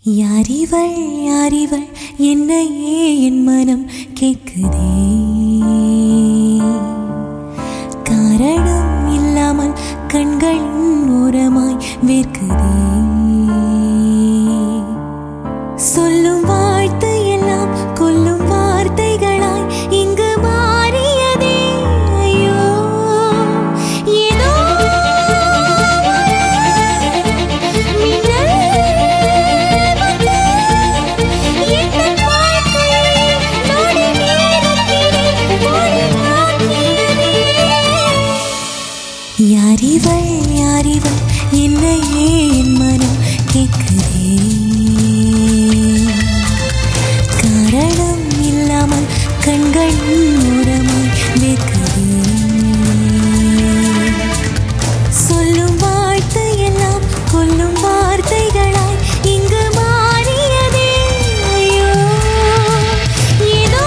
யாரிவள் யாரிவள் என்னையே என் மனம் கேட்குதே, காரணம் இல்லாமல் கண்களின் ஓரமாய் வேர்க்குதே. சொல்லும் வாழ்த்து எல்லாம் கொல்லும் வார்த்தைகளாய் இங்கு மாறியதே. ஐயோ ஏதோ யாரிவள் யாரிவள் என்னையே என் மனம் கேட்குதே, காரணம் இல்லாமல் கண்களின் ஓரமாய் வேர்க்குதே. சொல்லும் வாழ்த்து எல்லாம் கொல்லும் வார்த்தைகளாய் இங்கு மாறியதே. ஐயோ ஏதோ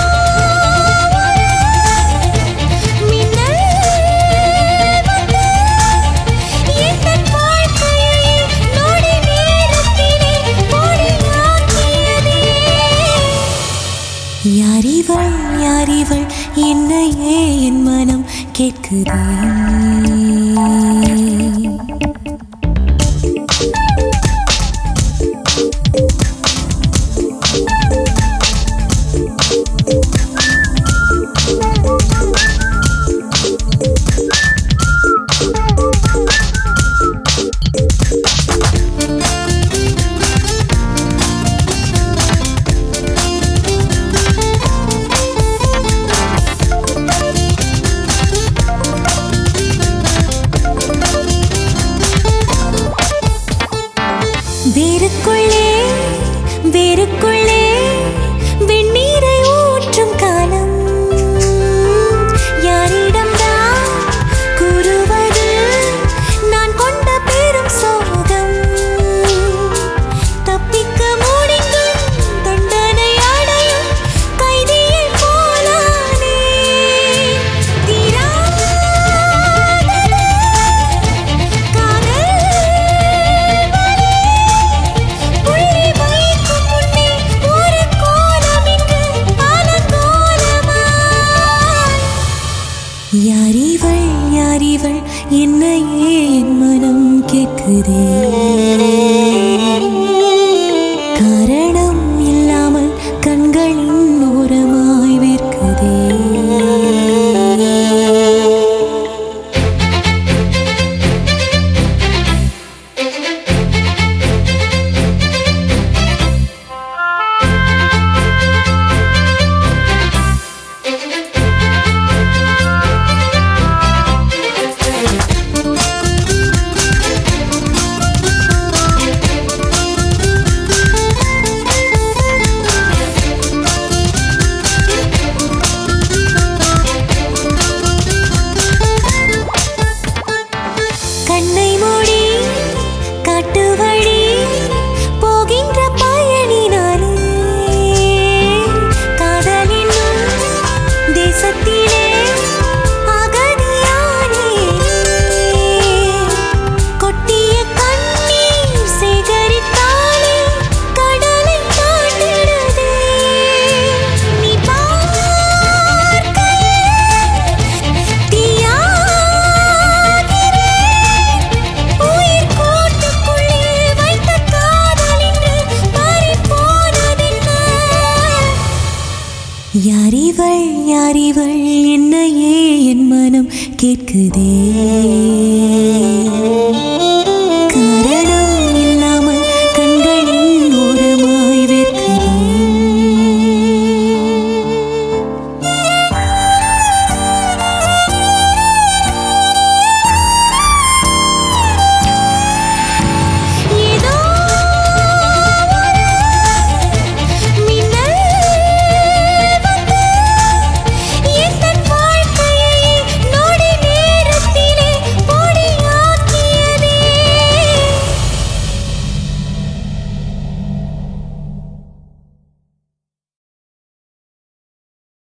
யாரிவள் யாரிவள் என்னையே என் மனம் கேட்குதே. வேருக்குள்ளே வேருக்குள்ளே வெந்நீரை ஊற்றும் காலம் யாரிடம்தான் கூறுவது நான் கொண்ட பெரும் சோகம். தப்பிக்க முடிக்கும் தண்டனை அடையும் கைதியை போலானே. யாரிவள் யாரிவள் என்னையே என் மனம் கேட்குதே, காரணம் இல்லாமல் கண்களின் ஓரமாய் வேர்க்குதே. கண்ணை மூடி காட்டு வழி போகின்ற பயணினாலே, காதலின் தேசத்திலே அகதியானே. கொட்டிய கண்ணீர் சேகரித்தாலே கடலை தாண்டிடுதே. நீ யாரிவள் யாரிவள் என்னையே என் மனம் கேட்குதே.